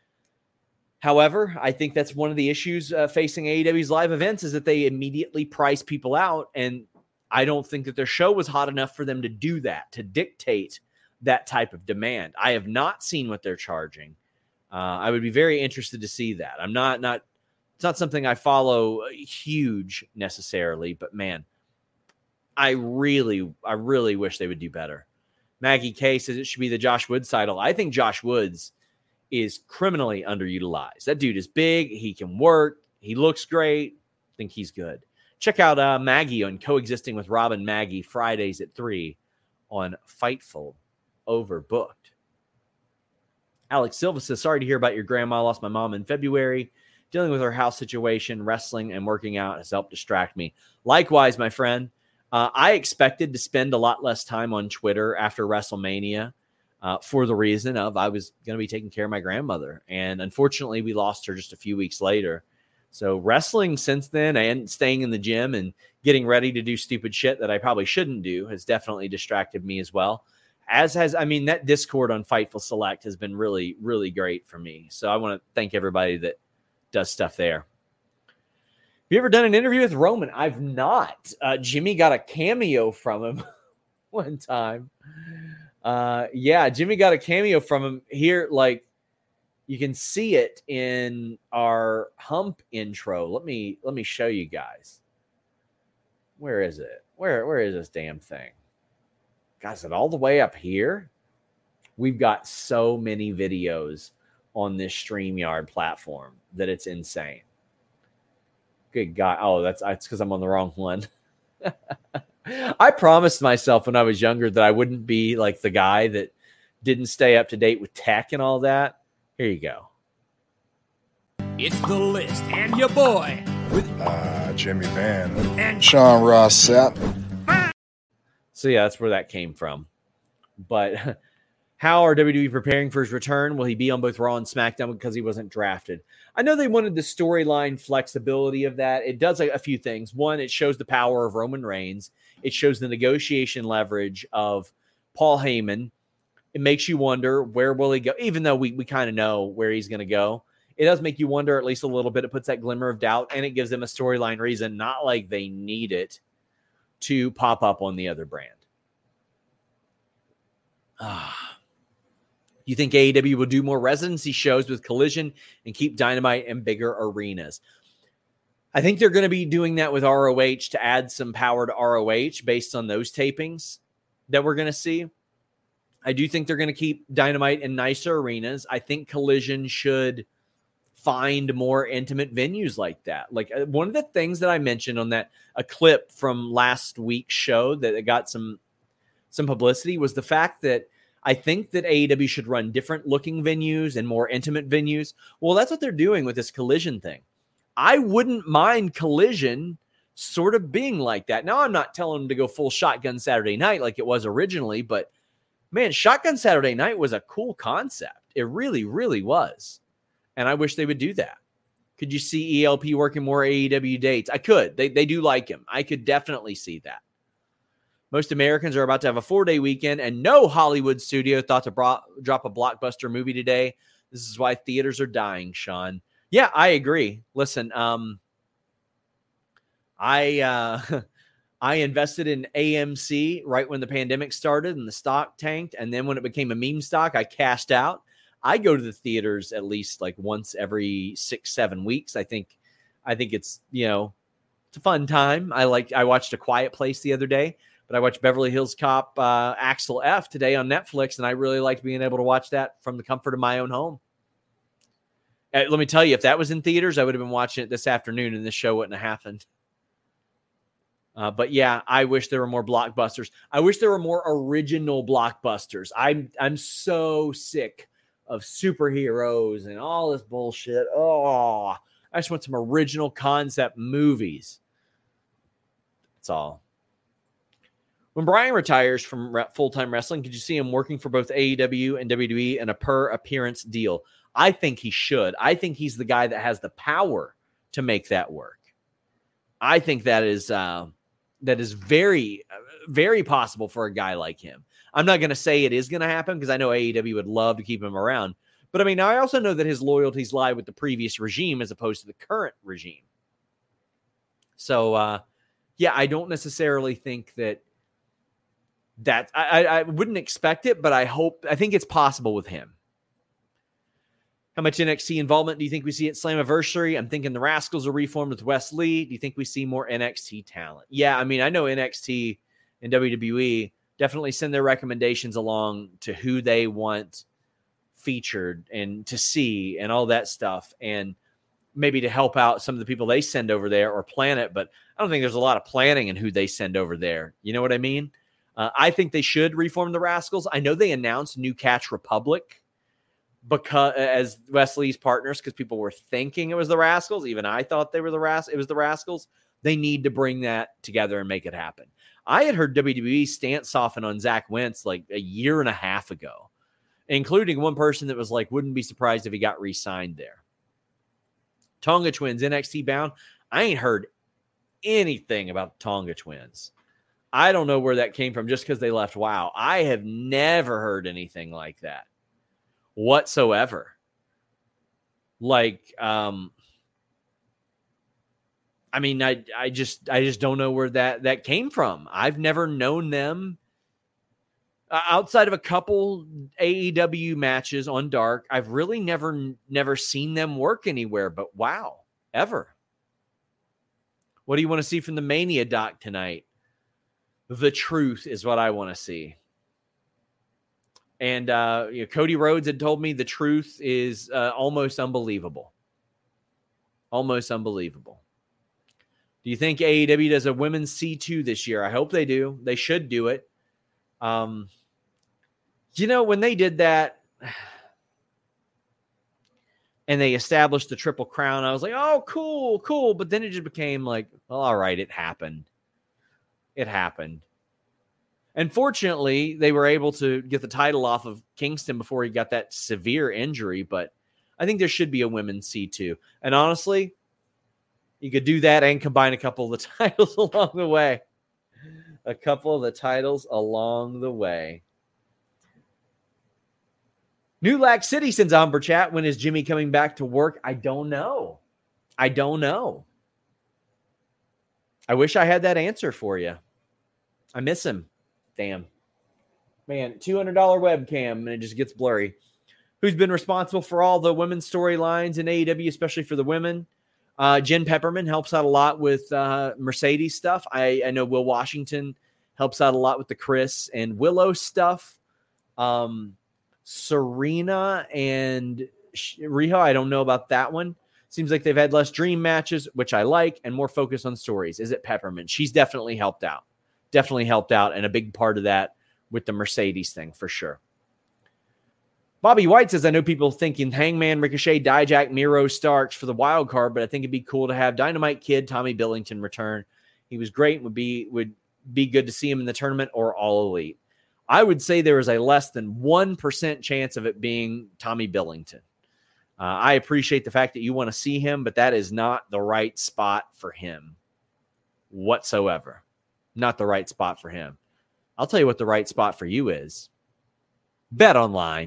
However, I think that's one of the issues uh, facing A E W's live events, is that they immediately price people out, and I don't think that their show was hot enough for them to do that, to dictate that type of demand. I have not seen what they're charging. Uh, I would be very interested to see that. I'm not, not, it's not something I follow huge necessarily, but man, I really, I really wish they would do better. Maggie K says it should be the Josh Woods title. I think Josh Woods is criminally underutilized. That dude is big. He can work. He looks great. I think he's good. Check out uh, Maggie on Coexisting with Rob and Maggie Fridays at three on Fightful Overbooked. Alex Silva says, sorry to hear about your grandma. Lost my mom in February. Dealing with her house situation, wrestling and working out has helped distract me. Likewise, my friend. Uh, I expected to spend a lot less time on Twitter after WrestleMania uh, for the reason of I was going to be taking care of my grandmother. And unfortunately, we lost her just a few weeks later. So wrestling since then and staying in the gym and getting ready to do stupid shit that I probably shouldn't do has definitely distracted me as well. As has, I mean, that Discord on Fightful Select has been really, really great for me. So I want to thank everybody that does stuff there. Have you ever done an interview with Roman? I've not. Uh, Jimmy got a cameo from him one time. Uh, yeah, Jimmy got a cameo from him here. Like, you can see it in our Hump intro. Let me let me show you guys. Where is it? Where where is this damn thing? Guys, it all the way up here? We've got so many videos on this StreamYard platform that it's insane. Good God. Oh, that's that's because I'm on the wrong one. I promised myself when I was younger that I wouldn't be like the guy that didn't stay up to date with tech and all that. Here you go. It's The List and your boy with uh, Jimmy Van and Sean Ross Sapp. So yeah, that's where that came from. But how are W W E preparing for his return? Will he be on both Raw and SmackDown because he wasn't drafted? I know they wanted the storyline flexibility of that. It does a few things. One, it shows the power of Roman Reigns. It shows the negotiation leverage of Paul Heyman. It makes you wonder, where will he go? Even though we, we kind of know where he's going to go, it does make you wonder at least a little bit. It puts that glimmer of doubt, and it gives them a storyline reason, not like they need it, to pop up on the other brand. Ah. You think A E W will do more residency shows with Collision and keep Dynamite in bigger arenas? I think they're going to be doing that with R O H to add some power to R O H based on those tapings that we're going to see. I do think they're going to keep Dynamite in nicer arenas. I think Collision should find more intimate venues like that. Like one of the things that I mentioned on that, a clip from last week's show that got some, some publicity, was the fact that I think that A E W should run different looking venues and more intimate venues. Well, that's what they're doing with this Collision thing. I wouldn't mind Collision sort of being like that. Now, I'm not telling them to go full Shotgun Saturday Night like it was originally, but man, Shotgun Saturday Night was a cool concept. It really, really was. And I wish they would do that. Could you see E L P working more A E W dates? I could. They, they do like him. I could definitely see that. Most Americans are about to have a four-day weekend, and no Hollywood studio thought to bro- drop a blockbuster movie today. This is why theaters are dying, Sean. Yeah, I agree. Listen, um, I uh, I invested in A M C right when the pandemic started and the stock tanked. And then when it became a meme stock, I cashed out. I go to the theaters at least like once every six, seven weeks. I think, I think it's, you know, it's a fun time. I like, I watched A Quiet Place the other day, but I watched Beverly Hills Cop, uh, Axel F today on Netflix. And I really liked being able to watch that from the comfort of my own home. Uh, let me tell you, if that was in theaters, I would have been watching it this afternoon and this show wouldn't have happened. Uh, but yeah, I wish there were more blockbusters. I wish there were more original blockbusters. I'm, I'm so sick of superheroes and all this bullshit. Oh, I just want some original concept movies. That's all. When Brian retires from re- full-time wrestling, could you see him working for both A E W and W W E in a per appearance deal? I think he should. I think he's the guy that has the power to make that work. I think that is uh, that is very, very possible for a guy like him. I'm not going to say it is going to happen because I know A E W would love to keep him around. But I mean, I also know that his loyalties lie with the previous regime as opposed to the current regime. So, uh, yeah, I don't necessarily think that that I, I wouldn't expect it, but I hope, I think it's possible with him. How much N X T involvement do you think we see at Slammiversary? I'm thinking the Rascals are reformed with Wes Lee. Do you think we see more N X T talent? Yeah, I mean, I know N X T and W W E definitely send their recommendations along to who they want featured and to see and all that stuff, and maybe to help out some of the people they send over there or plan it. But I don't think there's a lot of planning in who they send over there. You know what I mean? Uh, I think they should reform the Rascals. I know they announced New Catch Republic because as Wes Lee's partners, because people were thinking it was the Rascals. Even I thought they were the Ras. It was the Rascals. They need to bring that together and make it happen. I had heard W W E stance soften on Zach Wentz like a year and a half ago, including one person that was like, wouldn't be surprised if he got re-signed there. Tonga Twins, N X T bound. I ain't heard anything about Tonga Twins. I don't know where that came from just because they left WoW. I have never heard anything like that whatsoever. Like, um, I mean, I I just I just don't know where that that came from. I've never known them uh, outside of a couple A E W matches on Dark. I've really never never seen them work anywhere. But wow, ever. What do you want to see from the Mania doc tonight? The truth is what I want to see. And uh, you know, Cody Rhodes had told me the truth is uh, almost unbelievable. Almost unbelievable. Do you think A E W does a women's C two this year? I hope they do. They should do it. Um, you know, when they did that and they established the Triple Crown, I was like, oh, cool, cool. But then it just became like, well, all right, it happened. It happened. And fortunately, they were able to get the title off of Kingston before he got that severe injury. But I think there should be a women's C two. And honestly, you could do that and combine a couple of the titles along the way. A couple of the titles along the way. New Lac City sends Umber chat. When is Jimmy coming back to work? I don't know. I don't know. I wish I had that answer for you. I miss him. Damn. Man, two hundred dollars webcam, and it just gets blurry. Who's been responsible for all the women's storylines in A E W, especially for the women? Uh, Jen Pepperman helps out a lot with uh, Mercedes stuff. I, I know Will Washington helps out a lot with the Chris and Willow stuff. Um, Serena and Riho, I don't know about that one. Seems like they've had less dream matches, which I like, and more focus on stories. Is it Pepperman? She's definitely helped out. Definitely helped out, and a big part of that with the Mercedes thing, for sure. Bobby White says, I know people thinking Hangman, Ricochet, Dijak, Miro, Starks for the wild card, but I think it'd be cool to have Dynamite Kid, Tommy Billington return. He was great. Would be would be good to see him in the tournament or All Elite. I would say there is a less than one percent chance of it being Tommy Billington. Uh, I appreciate the fact that you want to see him, but that is not the right spot for him whatsoever. Not the right spot for him. I'll tell you what the right spot for you is. Bet Online.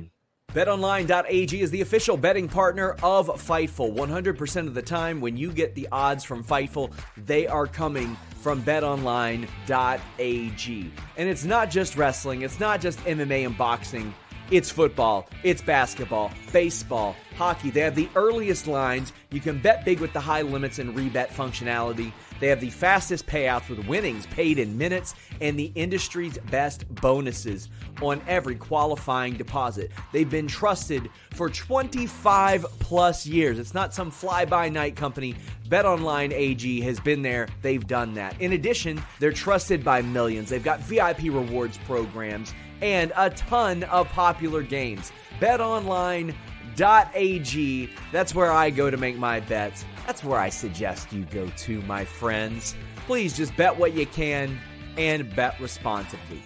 bet online dot a g is the official betting partner of Fightful. one hundred percent of the time when you get the odds from Fightful, they are coming from bet online dot a g. And it's not just wrestling, it's not just M M A and boxing. It's football, it's basketball, baseball, hockey. They have the earliest lines. You can bet big with the high limits and rebet functionality. They have the fastest payouts with winnings paid in minutes and the industry's best bonuses on every qualifying deposit. They've been trusted for twenty-five plus years. It's not some fly-by-night company. BetOnline A G has been there. They've done that. In addition, they're trusted by millions. They've got V I P rewards programs and a ton of popular games. bet online dot a g. That's where I go to make my bets. That's where I suggest you go to, my friends. Please just bet what you can and bet responsibly.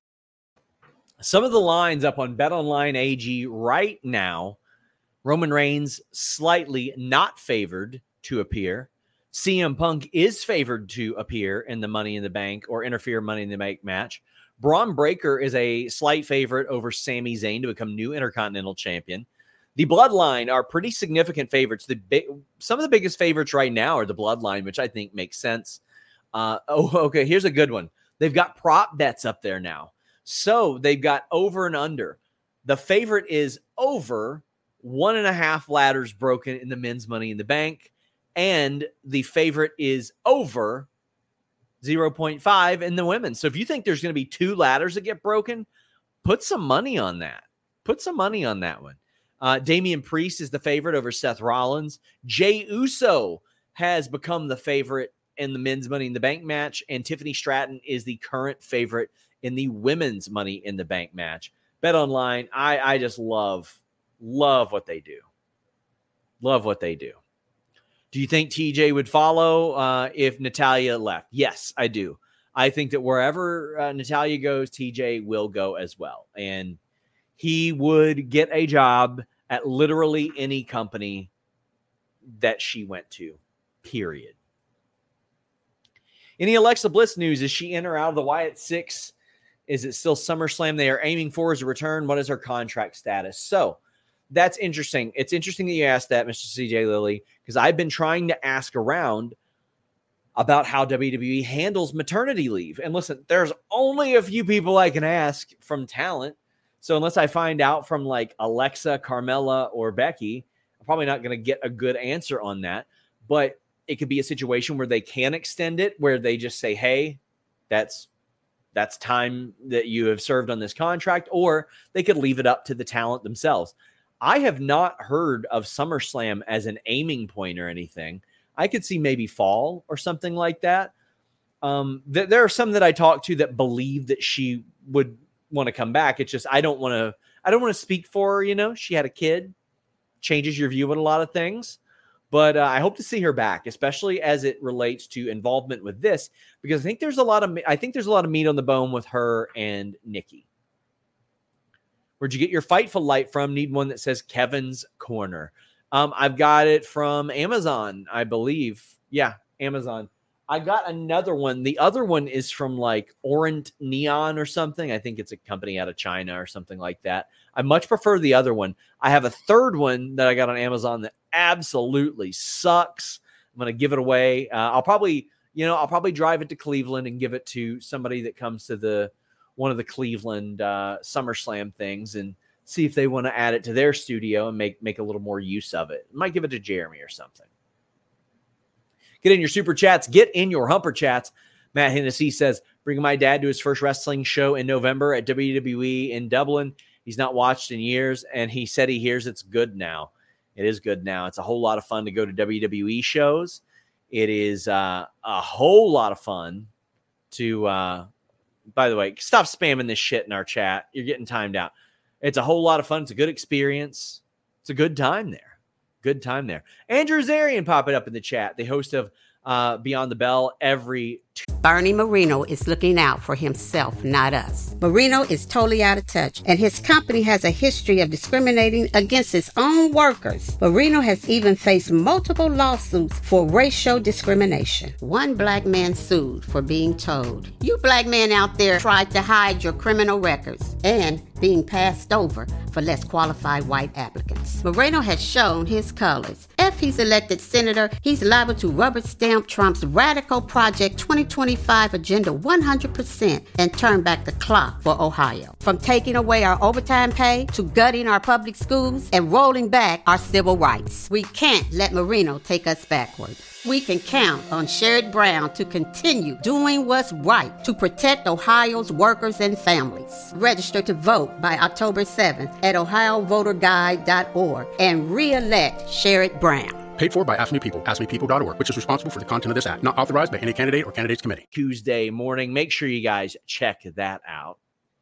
Some of the lines up on BetOnline A G right now. Roman Reigns slightly not favored to appear. C M Punk is favored to appear in the Money in the Bank or interfere Money in the Bank match. Braun Breaker is a slight favorite over Sami Zayn to become new Intercontinental Champion. The Bloodline are pretty significant favorites. The big, some of the biggest favorites right now are the Bloodline, which I think makes sense. Uh, oh, okay, here's a good one. They've got prop bets up there now. So they've got over and under. The favorite is over one and a half ladders broken in the men's Money in the Bank. And the favorite is over zero point five in the women's. So if you think there's going to be two ladders that get broken, put some money on that. Put some money on that one. Uh, Damian Priest is the favorite over Seth Rollins. Jey Uso has become the favorite in the men's Money in the Bank match, and Tiffany Stratton is the current favorite in the women's Money in the Bank match. BetOnline, I, I just love, love what they do. Love what they do. Do you think T J would follow uh, if Natalya left? Yes, I do. I think that wherever uh, Natalya goes, T J will go as well. And he would get a job at literally any company that she went to, period. Any Alexa Bliss news? Is she in or out of the Wyatt Six? Is it still SummerSlam they are aiming for as a return? What is her contract status? So that's interesting. It's interesting that you asked that, Mister C J Lilly, because I've been trying to ask around about how W W E handles maternity leave. And listen, there's only a few people I can ask from talent. So unless I find out from like Alexa, Carmella, or Becky, I'm probably not going to get a good answer on that. But it could be a situation where they can extend it, where they just say, hey, that's that's time that you have served on this contract, or they could leave it up to the talent themselves. I have not heard of SummerSlam as an aiming point or anything. I could see maybe fall or something like that. Um, th- there are some that I talked to that believe that she would want to come back. It's just I don't want to. I don't want to speak for her. You know, she had a kid, changes your view on a lot of things. But uh, I hope to see her back, especially as it relates to involvement with this, because I think there's a lot of I think there's a lot of meat on the bone with her and Nikki. Where'd you get your Fightful light from? Need one that says Kevin's Corner. Um, I've got it from Amazon, I believe. Yeah, Amazon. I got another one. The other one is from like Orient Neon or something. I think it's a company out of China or something like that. I much prefer the other one. I have a third one that I got on Amazon that absolutely sucks. I'm going to give it away. Uh, I'll probably, you know, I'll probably drive it to Cleveland and give it to somebody that comes to the one of the Cleveland uh, SummerSlam things and see if they want to add it to their studio and make make a little more use of it. I might give it to Jeremy or something. Get in your super chats. Get in your humper chats. Matt Hennessy says, bringing my dad to his first wrestling show in November at W W E in Dublin. He's not watched in years, and he said he hears it's good now. It is good now. It's a whole lot of fun to go to W W E shows. It is uh, a whole lot of fun to, uh, by the way, stop spamming this shit in our chat. You're getting timed out. It's a whole lot of fun. It's a good experience. It's a good time there. Good time there. Andrew Zarian popping up in the chat, the host of uh, Beyond the Bell every Bernie Marino is looking out for himself, not us. Marino is totally out of touch, and his company has a history of discriminating against its own workers. Marino has even faced multiple lawsuits for racial discrimination. One black man sued for being told, "You black men out there tried to hide your criminal records," and being passed over for less qualified white applicants. Moreno has shown his colors. If he's elected senator, he's liable to rubber stamp Trump's radical Project twenty twenty-five agenda one hundred percent and turn back the clock for Ohio. From taking away our overtime pay to gutting our public schools and rolling back our civil rights. We can't let Marino take us backward. We can count on Sherrod Brown to continue doing what's right to protect Ohio's workers and families. Register to vote by October seventh at ohio voter guide dot org and re-elect Sherrod Brown. Paid for by Ask Me People, ask me people dot org, which is responsible for the content of this act. Not authorized by any candidate or candidates committee. Tuesday morning. Make sure you guys check that out.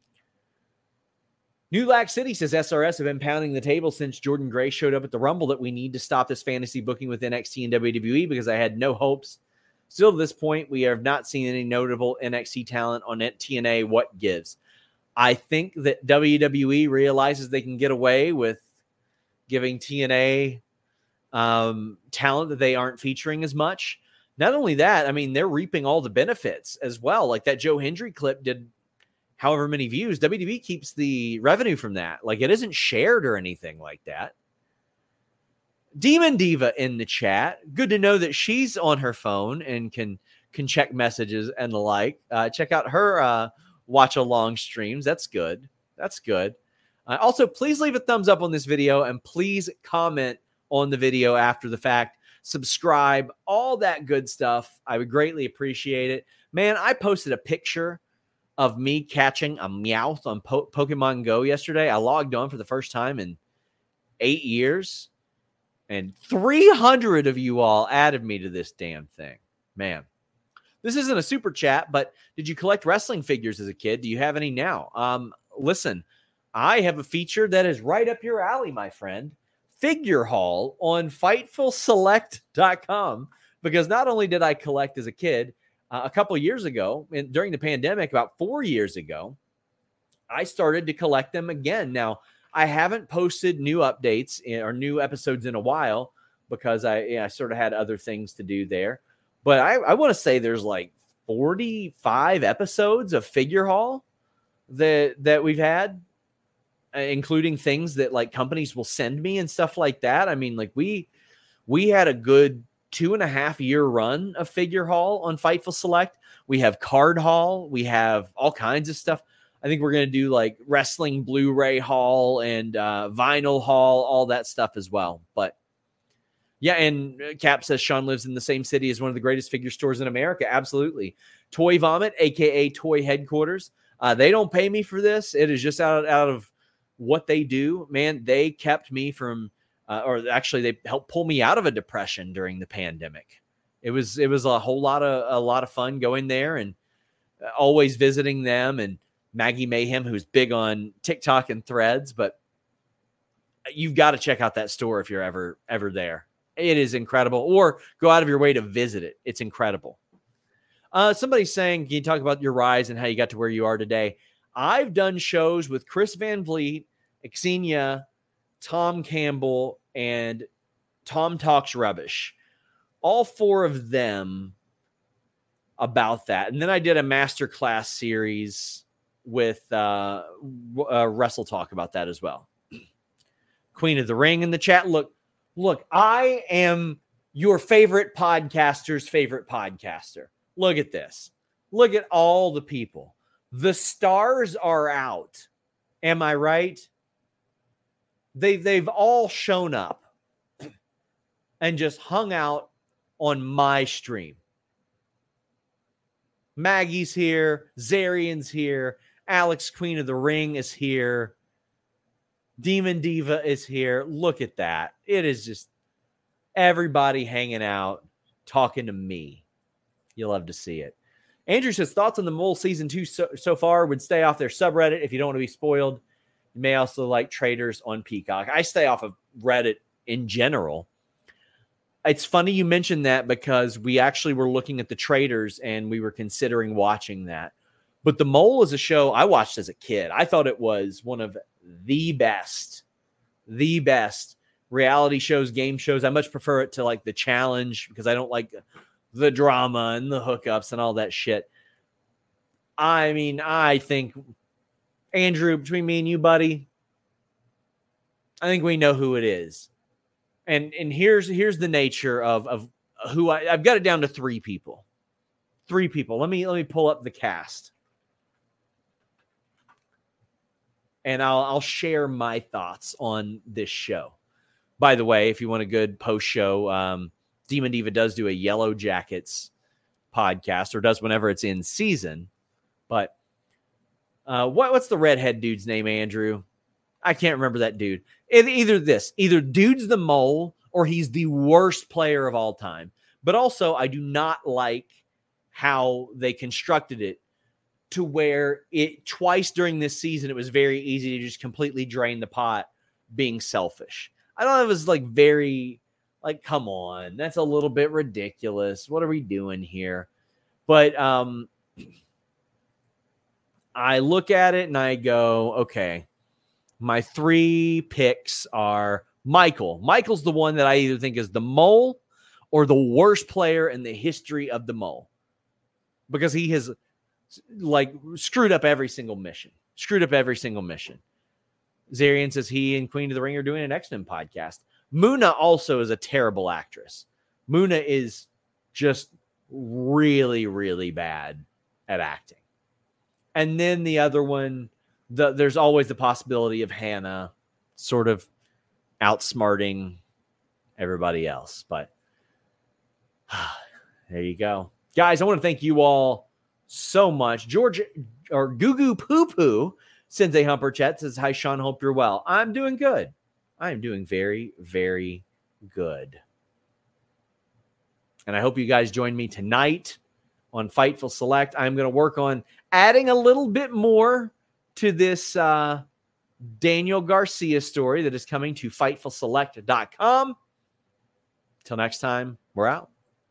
New Lac City says S R S have been pounding the table since Jordan Gray showed up at the Rumble that we need to stop this fantasy booking with N X T and W W E because I had no hopes. Still to this point, we have not seen any notable N X T talent on T N A. What gives? I think that W W E realizes they can get away with giving T N A um, talent that they aren't featuring as much. Not only that, I mean, they're reaping all the benefits as well. Like that Joe Hendry clip did however many views. W W E keeps the revenue from that. Like it isn't shared or anything like that. Demon Diva in the chat. Good to know that she's on her phone and can can check messages and the like. Uh, check out her uh, watch along streams. That's good. That's good. Uh, also, please leave a thumbs up on this video and please comment on the video after the fact. Subscribe, all that good stuff. I would greatly appreciate it. Man, I posted a picture of me catching a Meowth on po- Pokemon Go yesterday. I logged on for the first time in eight years. And three hundred of you all added me to this damn thing. Man, this isn't a super chat, but did you collect wrestling figures as a kid? Do you have any now? Um, listen, I have a feature that is right up your alley, my friend. Figure Haul on Fightful Select dot com. Because not only did I collect as a kid, uh, a couple years ago, and during the pandemic, about four years ago, I started to collect them again. Now, I haven't posted new updates in, or new episodes in a while because I, you know, I sort of had other things to do there. But I, I want to say there's like forty-five episodes of Figure Haul that that we've had, including things that like companies will send me and stuff like that. I mean, like we we had a good two and a half year run of Figure Haul on Fightful Select. We have Card Haul. We have all kinds of stuff. I think we're going to do like wrestling Blu-ray haul and uh, vinyl haul, all that stuff as well. But yeah, and Cap says Sean lives in the same city as one of the greatest figure stores in America. Absolutely. Toy Vomit, a k a. Toy Headquarters. Uh, they don't pay me for this. It is just out, out of what they do. Man, they kept me from, uh, or actually they helped pull me out of a depression during the pandemic. It was, it was a whole lot of, a lot of fun going there and always visiting them, and Maggie Mayhem, who's big on TikTok and Threads, but you've got to check out that store if you're ever, ever there. It is incredible. Or go out of your way to visit it. It's incredible. Uh, somebody's saying, can you talk about your rise and how you got to where you are today? I've done shows with Chris Van Vliet, Xenia, Tom Campbell, and Tom Talks Rubbish. All four of them about that. And then I did a masterclass series with uh, uh, Wrestle Talk about that as well. Queen of the Ring in the chat. Look, look, I am your favorite podcaster's favorite podcaster. Look at this. Look at all the people. The stars are out. Am I right? They, they've all shown up and just hung out on my stream. Maggie's here. Zarian's here. Alex, Queen of the Ring, is here. Demon Diva is here. Look at that. It is just everybody hanging out, talking to me. You'll love to see it. Andrew says, thoughts on the Mole season two so, so far? Would stay off their subreddit if you don't want to be spoiled. You may also like Traders on Peacock. I stay off of Reddit in general. it's funny you mentioned that because we actually were looking at the Traitors and we were considering watching that. But The Mole is a show I watched as a kid. I thought it was one of the best, the best reality shows, game shows. I much prefer it to like The Challenge because I don't like the drama and the hookups and all that shit. I mean, I think, Andrew, between me and you, buddy, I think we know who it is. And and here's here's the nature of, of who I, I've got it down to three people. Three people. Let me let me pull up the cast. And I'll I'll share my thoughts on this show. By the way, if you want a good post show, um, Demon Diva does do a Yellow Jackets podcast, or does whenever it's in season. But uh, what what's the redhead dude's name, Andrew? I can't remember that dude. It, either this, either dude's the mole, or he's the worst player of all time. But also, I do not like how they constructed it to where it twice during this season, it was very easy to just completely drain the pot being selfish. I thought it was like very, like, come on, that's a little bit ridiculous. What are we doing here? But um, I look at it and I go, okay, my three picks are Michael. Michael's the one that I either think is the mole or the worst player in the history of the mole, because he has like screwed up every single mission, screwed up every single mission. Zarian says he and Queen of the Ring are doing an X-Men podcast. Muna also is a terrible actress. Muna is just really, really bad at acting. And then the other one, the, there's always the possibility of Hannah sort of outsmarting everybody else. But there you go. Guys, I want to thank you all so much. George, or Goo Goo Poo Poo, sends a humper chat, says, hi, Sean, hope you're well. I'm doing good. I am doing very, very good. And I hope you guys join me tonight on Fightful Select. I'm going to work on adding a little bit more to this uh, Daniel Garcia story that is coming to Fightful Select dot com. Till next time, we're out.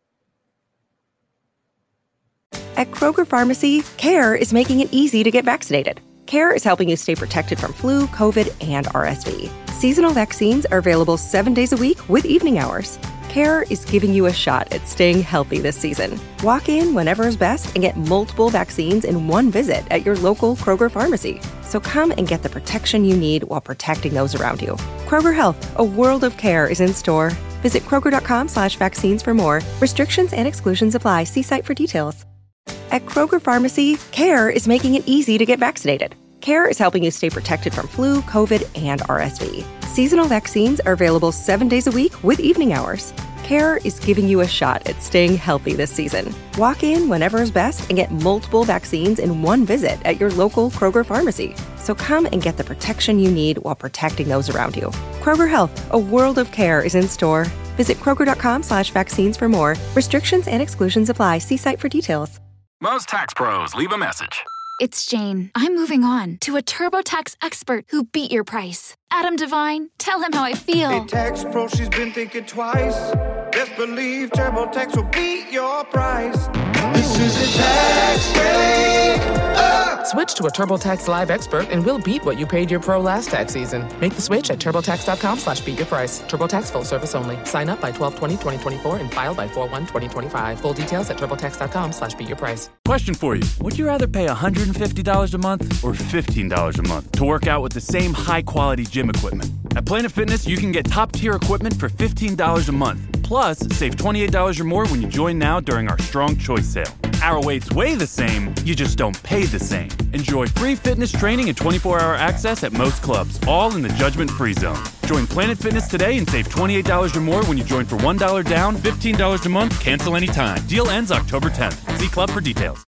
At Kroger Pharmacy, CARE is making it easy to get vaccinated. CARE is helping you stay protected from flu, COVID, and R S V. Seasonal vaccines are available seven days a week with evening hours. CARE is giving you a shot at staying healthy this season. Walk in whenever is best and get multiple vaccines in one visit at your local Kroger pharmacy. So come and get the protection you need while protecting those around you. Kroger Health, a world of care, is in store. Visit Kroger.com slash vaccines for more. Restrictions and exclusions apply. See site for details. At Kroger Pharmacy, CARE is making it easy to get vaccinated. CARE is helping you stay protected from flu, COVID, and R S V. Seasonal vaccines are available seven days a week with evening hours. CARE is giving you a shot at staying healthy this season. Walk in whenever is best and get multiple vaccines in one visit at your local Kroger pharmacy. So come and get the protection you need while protecting those around you. Kroger Health, a world of care, is in store. Visit Kroger.com slash vaccines for more. Restrictions and exclusions apply. See site for details. Most tax pros leave a message. It's Jane. I'm moving on to a TurboTax expert who beat your price. Adam Devine, tell him how I feel. Hey, tax pro, she's been thinking twice. Best believe TurboTax will beat your price. This is a tax break. Uh. Switch to a TurboTax Live expert and we'll beat what you paid your pro last tax season. Make the switch at TurboTax.com slash beat your price. TurboTax full service only. Sign up by twelve twenty twenty twenty-four and file by four one twenty twenty-five. Full details at TurboTax.com slash beat your price. Question for you. Would you rather pay one hundred fifty dollars a month or fifteen dollars a month to work out with the same high-quality gym equipment? At Planet Fitness, you can get top-tier equipment for fifteen dollars a month. Plus, save twenty-eight dollars or more when you join now during our Strong Choice sale. Our weights weigh the same, you just don't pay the same. Enjoy free fitness training and twenty-four hour access at most clubs, all in the judgment-free zone. Join Planet Fitness today and save twenty-eight dollars or more when you join for one dollar down, fifteen dollars a month, cancel anytime. Deal ends October tenth. See club for details.